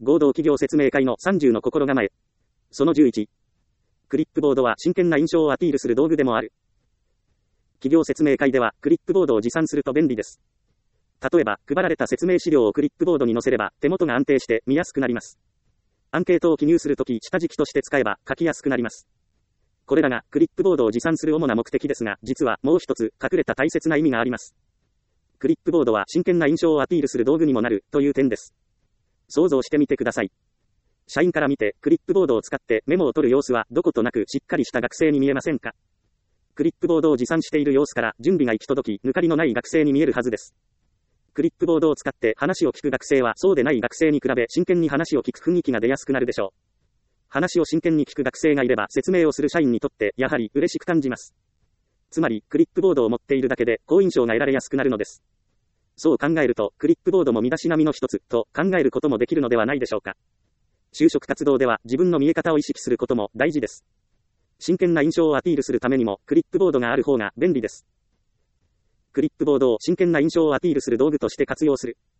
合同企業説明会の30の心構え。その11。クリップボードは真剣な印象をアピールする道具でもある。企業説明会ではクリップボードを持参すると便利です。例えば、配られた説明資料をクリップボードに載せれば手元が安定して見やすくなります。アンケートを記入するとき下敷きとして使えば書きやすくなります。これらがクリップボードを持参する主な目的ですが、実はもう一つ隠れた大切な意味があります。クリップボードは真剣な印象をアピールする道具にもなるという点です。想像してみてください。社員から見てクリップボードを使ってメモを取る様子はどことなくしっかりした学生に見えませんか？クリップボードを持参している様子から準備が行き届き抜かりのない学生に見えるはずです。クリップボードを使って話を聞く学生はそうでない学生に比べ真剣に話を聞く雰囲気が出やすくなるでしょう。話を真剣に聞く学生がいれば説明をする社員にとってやはり嬉しく感じます。つまりクリップボードを持っているだけで好印象が得られやすくなるのです。そう考えるとクリップボードも身だしなみの一つと考えることもできるのではないでしょうか。就職活動では自分の見え方を意識することも大事です。真剣な印象をアピールするためにもクリップボードがある方が便利です。クリップボードを真剣な印象をアピールする道具として活用する。